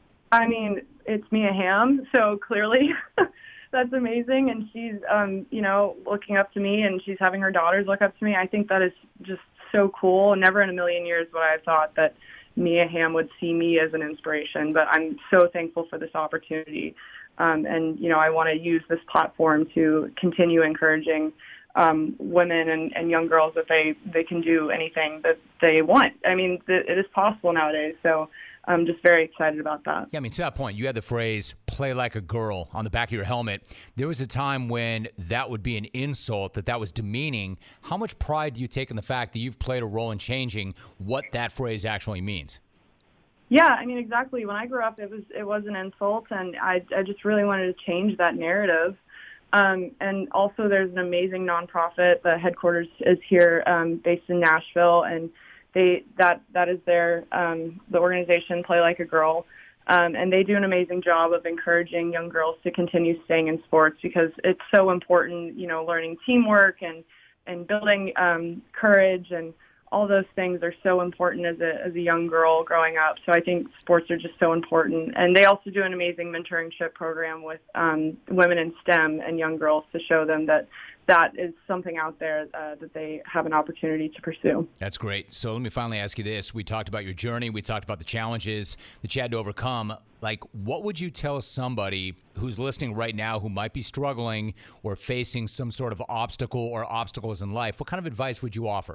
I mean, it's Mia Hamm, so clearly that's amazing. And she's, um, you know, looking up to me, and she's having her daughters look up to me. I think that is just so cool. Never in a million years would I have thought that Mia Hamm would see me as an inspiration, but I'm so thankful for this opportunity. Um, and, you know, I want to use this platform to continue encouraging um, women and, and young girls that they, they can do anything that they want. I mean, th- it is possible nowadays, so I'm just very excited about that. Yeah, I mean, to that point, you had the phrase, play like a girl, on the back of your helmet. There was a time when that would be an insult, that that was demeaning. How much pride do you take in the fact that you've played a role in changing what that phrase actually means? Yeah, I mean, exactly. When I grew up, it was it was an insult, and I, I just really wanted to change that narrative. Um, and also, there's an amazing nonprofit. The headquarters is here, um, based in Nashville, and They that that is their um, the organization Play Like a Girl, um, and they do an amazing job of encouraging young girls to continue staying in sports because it's so important. You know, learning teamwork and and building um, courage and all those things are so important as a as a young girl growing up. So I think sports are just so important, and they also do an amazing mentorship program with um, women in STEM and young girls to show them that that is something out there uh, that they have an opportunity to pursue. That's great. So let me finally ask you this. We talked about your journey. We talked about the challenges that you had to overcome. Like, what would you tell somebody who's listening right now who might be struggling or facing some sort of obstacle or obstacles in life? What kind of advice would you offer?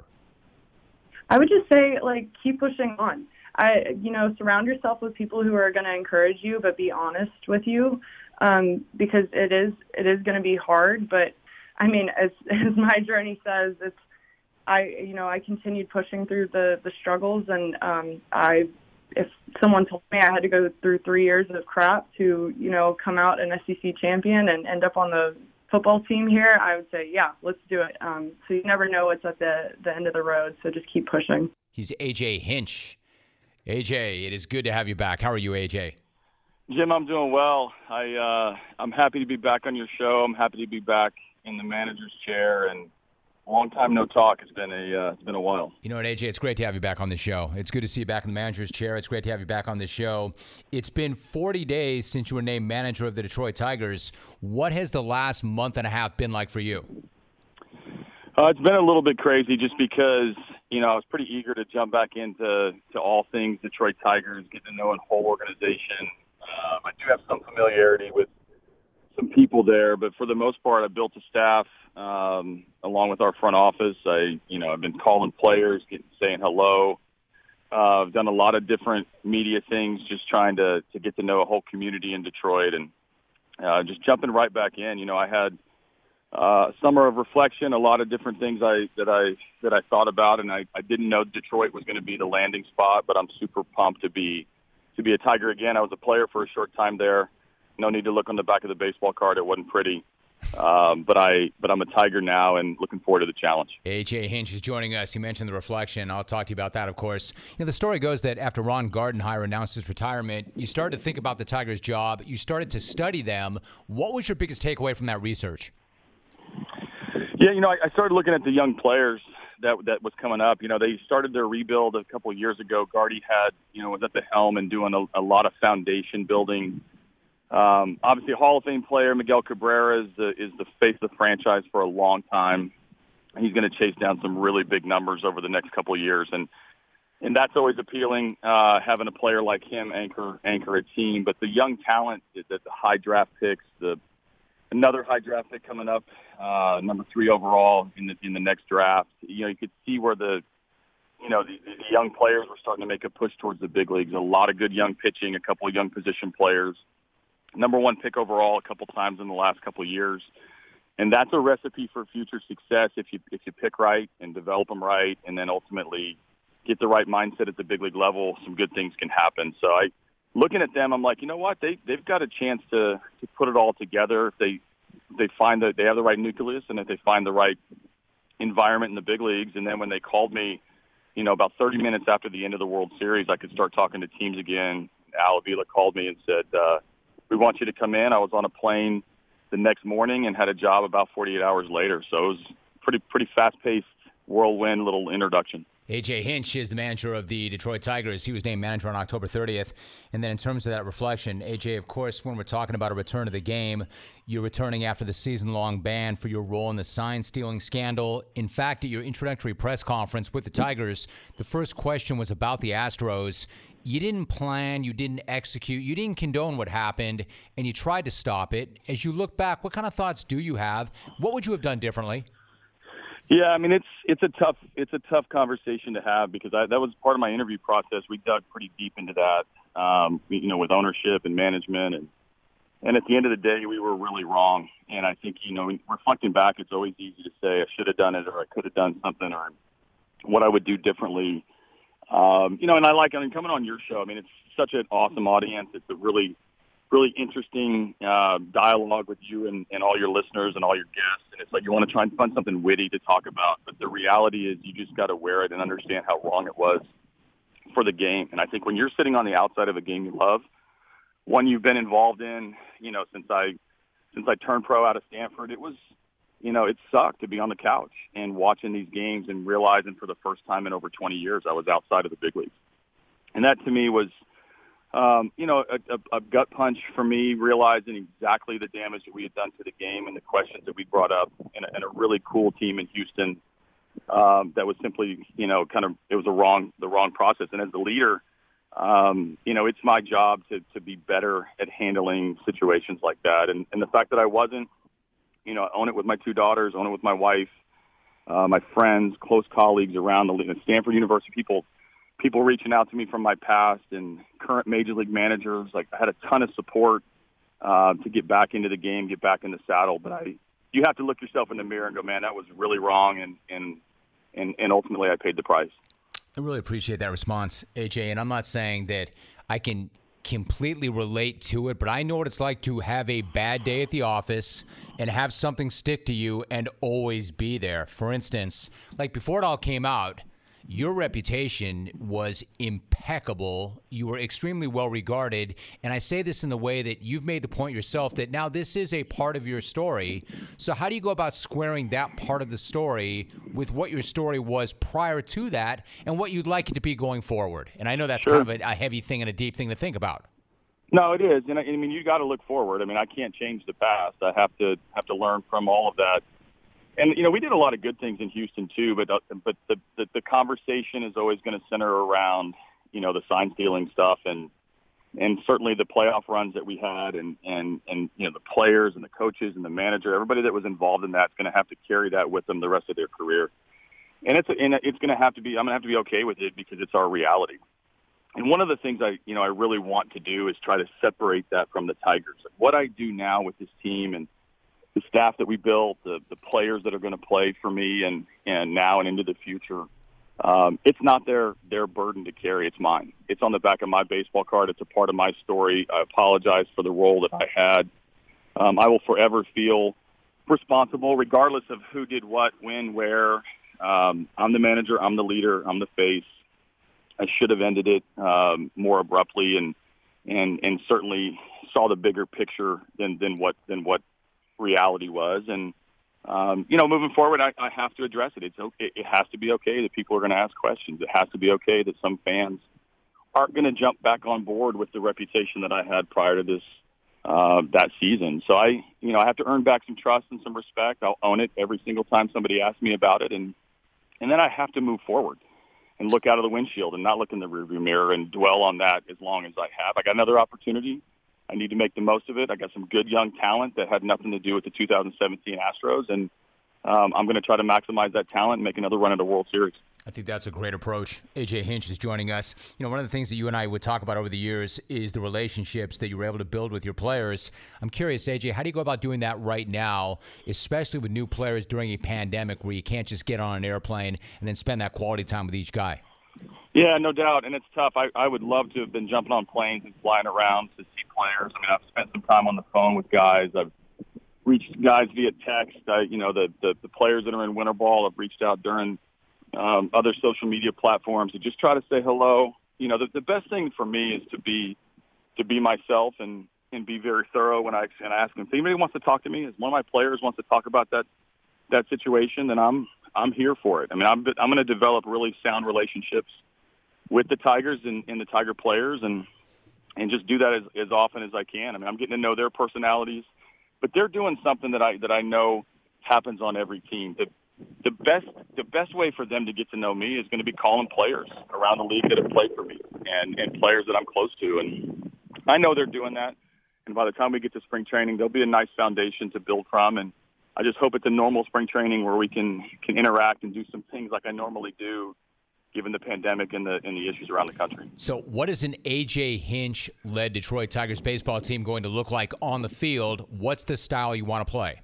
I would just say, like, keep pushing on. I, you know, surround yourself with people who are going to encourage you, but be honest with you, um, because it is it is going to be hard. But I mean, as as my journey says, it's I, you know, I continued pushing through the the struggles, and um, I, if someone told me I had to go through three years of crap to, you know, come out an S E C champion and end up on the football team here, I would say, yeah, let's do it. Um, so you never know what's at the, the end of the road, so just keep pushing. He's A J Hinch. A J, it is good to have you back. How are you, A J? Jim, I'm doing well. I, uh, I'm happy to be back on your show. I'm happy to be back in the manager's chair, and a long time no talk. It's been a uh, it's been a while. You know what, A J? It's great to have you back on the show. It's good to see you back in the manager's chair. It's great to have you back on the show. It's been forty days since you were named manager of the Detroit Tigers. What has the last month and a half been like for you? Uh, it's been a little bit crazy just because, you know, I was pretty eager to jump back into to all things Detroit Tigers, get to know a whole organization. Um, I do have some familiarity with some people there, but for the most part, I built a staff um, along with our front office. I, you know, I've been calling players, getting, saying hello. Uh, I've done a lot of different media things, just trying to, to get to know a whole community in Detroit, and uh, just jumping right back in. You know, I had uh, a summer of reflection, a lot of different things I that I that I thought about, and I, I didn't know Detroit was going to be the landing spot, but I'm super pumped to be to be a Tiger again. I was a player for a short time there. No need to look on the back of the baseball card. It wasn't pretty. Um, but I, but I'm a Tiger now, and looking forward to the challenge. A J Hinch is joining us. You mentioned the reflection. I'll talk to you about that, of course. You know, the story goes that after Ron Gardenhire announced his retirement, you started to think about the Tigers' job. You started to study them. What was your biggest takeaway from that research? Yeah, you know, I, I started looking at the young players that that was coming up. You know, they started their rebuild a couple of years ago. Gardy had, you know, was at the helm and doing a, a lot of foundation building. Um, obviously, a Hall of Fame player, Miguel Cabrera, is the, is the face of the franchise for a long time. He's going to chase down some really big numbers over the next couple of years, and and that's always appealing, uh, having a player like him anchor anchor a team. But the young talent, the, the high draft picks, the another high draft pick coming up, uh, number three overall in the in the next draft. You know, you could see where the you know the, the young players were starting to make a push towards the big leagues. A lot of good young pitching, a couple of young position players. Number one pick overall a couple times in the last couple of years. And that's a recipe for future success if you if you pick right and develop them right, and then ultimately get the right mindset at the big league level, some good things can happen. So I, looking at them, I'm like, you know what, they they've got a chance to to put it all together if they if they find that they have the right nucleus and if they find the right environment in the big leagues. And then when they called me, you know, about thirty minutes after the end of the World Series, I could start talking to teams again. Al Avila called me and said, uh, we want you to come in. I was on a plane the next morning and had a job about forty-eight hours later. So it was pretty pretty fast-paced, whirlwind little introduction. A J Hinch is the manager of the Detroit Tigers. He was named manager on October thirtieth. And then in terms of that reflection, A J, of course, when we're talking about a return to the game, you're returning after the season-long ban for your role in the sign-stealing scandal. In fact, at your introductory press conference with the Tigers, the first question was about the Astros. You didn't plan, you didn't execute, you didn't condone what happened, and you tried to stop it. As you look back, what kind of thoughts do you have? What would you have done differently? Yeah, I mean, it's it's a tough it's a tough conversation to have because I, that was part of my interview process. We dug pretty deep into that, um, you know, with ownership and management, and and at the end of the day, we were really wrong. And I think, you know, reflecting back, it's always easy to say I should have done it or I could have done something or what I would do differently. Um, you know, and I like, I mean, coming on your show, I mean, it's such an awesome audience. It's a really, really interesting uh, dialogue with you and, and all your listeners and all your guests. And it's like you want to try and find something witty to talk about. But the reality is you just got to wear it and understand how wrong it was for the game. And I think when you're sitting on the outside of a game you love, one you've been involved in, you know, since I since I turned pro out of Stanford, it was, you know, it sucked to be on the couch and watching these games and realizing for the first time in over twenty years I was outside of the big leagues. And that to me was, um, you know, a, a, a gut punch for me, realizing exactly the damage that we had done to the game and the questions that we brought up, and a, and a really cool team in Houston um, that was simply, you know, kind of, it was a wrong, the wrong process. And as the leader, um, you know, it's my job to, to be better at handling situations like that. And, and the fact that I wasn't, you know, I own it with my two daughters, own it with my wife, uh, my friends, close colleagues around the league. Stanford University, people people reaching out to me from my past and current major league managers. Like, I had a ton of support uh, to get back into the game, get back in the saddle. But I, you have to look yourself in the mirror and go, man, that was really wrong, and and and, and ultimately I paid the price. I really appreciate that response, A J, and I'm not saying that I can completely relate to it, but I know what it's like to have a bad day at the office and have something stick to you and always be there. For instance, like before it all came out, your reputation was impeccable. You were extremely well regarded. And I say this in the way that you've made the point yourself that now this is a part of your story. So how do you go about squaring that part of the story with what your story was prior to that and what you'd like it to be going forward? And I know that's Sure. kind of a, a heavy thing and a deep thing to think about. No, it is. And I, I mean, you got to look forward. I mean, I can't change the past. I have to have to learn from all of that. And, you know, we did a lot of good things in Houston, too, but uh, but the, the, the conversation is always going to center around, you know, the sign-stealing stuff and and certainly the playoff runs that we had and, and, and, you know, the players and the coaches and the manager, everybody that was involved in that is going to have to carry that with them the rest of their career. And it's, and it's going to have to be – I'm going to have to be okay with it because it's our reality. And one of the things I, you know, I really want to do is try to separate that from the Tigers. What I do now with this team and the staff that we built, the, the players that are going to play for me and, and now and into the future, um, it's not their, their burden to carry. It's mine. It's on the back of my baseball card. It's a part of my story. I apologize for the role that I had. Um, I will forever feel responsible, regardless of who did what, when, where. Um, I'm the manager. I'm the leader. I'm the face. I should have ended it um, more abruptly, and and and certainly saw the bigger picture than than what than what reality was. And um, you know, moving forward, I, I have to address it. It's okay. It has to be okay that people are going to ask questions. It has to be okay that some fans aren't going to jump back on board with the reputation that I had prior to this uh, that season. So I, you know, I have to earn back some trust and some respect. I'll own it every single time somebody asks me about it, and and then I have to move forward and look out of the windshield and not look in the rearview mirror and dwell on that as long as I have. I got another opportunity. I need to make the most of it. I got some good young talent that had nothing to do with the two thousand seventeen Astros, and um, I'm going to try to maximize that talent and make another run at the World Series. I think that's a great approach. A J Hinch is joining us. You know, one of the things that you and I would talk about over the years is the relationships that you were able to build with your players. I'm curious, A J, how do you go about doing that right now, especially with new players during a pandemic where you can't just get on an airplane and then spend that quality time with each guy? Yeah, no doubt, and it's tough. I, I would love to have been jumping on planes and flying around to see players. I mean, I've spent some time on the phone with guys. I've reached guys via text. I, you know, the, the, the players that are in winter ball have reached out during um, other social media platforms to just try to say hello. You know, the, the best thing for me is to be to be myself and, and be very thorough when I, and I ask them, if anybody wants to talk to me, if one of my players wants to talk about that that situation, then I'm I'm here for it. I mean, I'm I'm going to develop really sound relationships with the Tigers and, and the Tiger players, and and just do that as, as often as I can. I mean, I'm getting to know their personalities, but they're doing something that I that I know happens on every team. The the best the best way for them to get to know me is going to be calling players around the league that have played for me and, and players that I'm close to, and I know they're doing that. And by the time we get to spring training, there'll be a nice foundation to build from, and I just hope it's a normal spring training where we can can interact and do some things like I normally do, given the pandemic and the and the issues around the country. So what is an A J Hinch-led Detroit Tigers baseball team going to look like on the field? What's the style you want to play?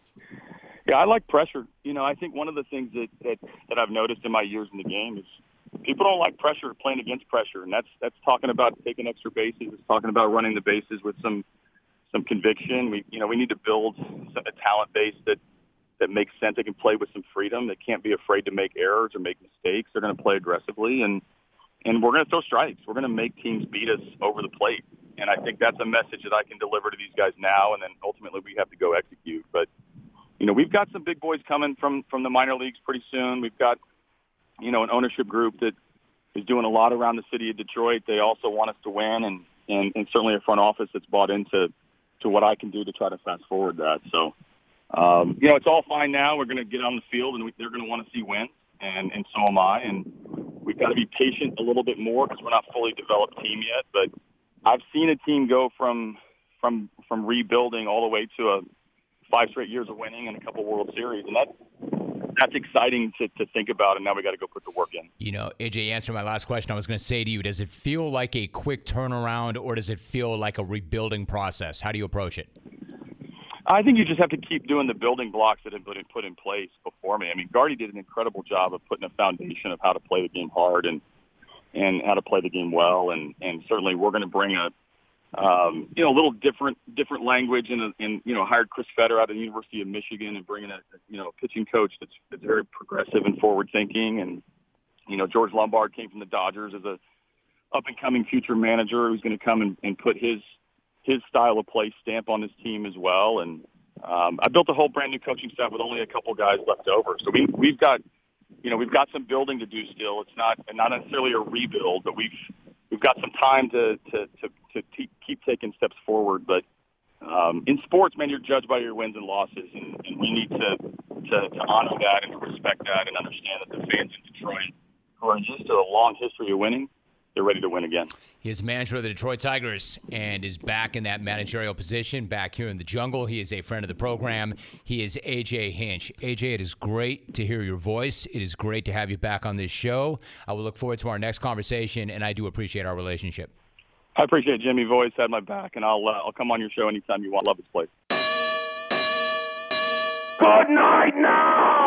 Yeah, I like pressure. You know, I think one of the things that, that, that I've noticed in my years in the game is people don't like pressure, playing against pressure, and that's that's talking about taking extra bases. It's talking about running the bases with some some conviction. We you know we need to build a talent base that that makes sense. They can play with some freedom. They can't be afraid to make errors or make mistakes. They're going to play aggressively, and and we're going to throw strikes. We're going to make teams beat us over the plate, and I think that's a message that I can deliver to these guys now, and then ultimately we have to go execute. But you know, we've got some big boys coming from from the minor leagues pretty soon. We've got you know an ownership group that is doing a lot around the city of Detroit. They also want us to win, and and, and certainly a front office that's bought into to what I can do to try to fast forward that. So. Um, you know, it's all fine now. We're going to get on the field, and we, they're going to want to see wins, and, and so am I. And we've got to be patient a little bit more because we're not fully developed team yet. But I've seen a team go from from from rebuilding all the way to a five straight years of winning and a couple World Series, and that that's exciting to, to think about. And now we got to go put the work in. You know, A J, answer my last question. I was going to say to you, does it feel like a quick turnaround, or does it feel like a rebuilding process? How do you approach it? I think you just have to keep doing the building blocks that have been put in place before me. I mean, Gardy did an incredible job of putting a foundation of how to play the game hard and and how to play the game well. And, and certainly we're going to bring a um, you know a little different different language and and you know hired Chris Fetter out of the University of Michigan and bringing a you know a pitching coach that's, that's very progressive and forward thinking. And you know George Lombard came from the Dodgers as a up and coming future manager who's going to come and, and put his his style of play stamp on his team as well. And um, I built a whole brand new coaching staff with only a couple guys left over. So we, we've got, you know, we've got some building to do still. It's not, not necessarily a rebuild, but we've, we've got some time to, to, to, to t- keep taking steps forward. But um, in sports, man, you're judged by your wins and losses. And, and we need to, to, to honor that and to respect that and understand that the fans in Detroit who are used to a long history of winning, they're ready to win again. He is manager of the Detroit Tigers and is back in that managerial position, back here in the jungle. He is a friend of the program. He is A J Hinch. A J, it is great to hear your voice. It is great to have you back on this show. I will look forward to our next conversation, and I do appreciate our relationship. I appreciate it, Jimmy. You've always had my back, and I'll, uh, I'll come on your show anytime you want. Love this place. Good night now!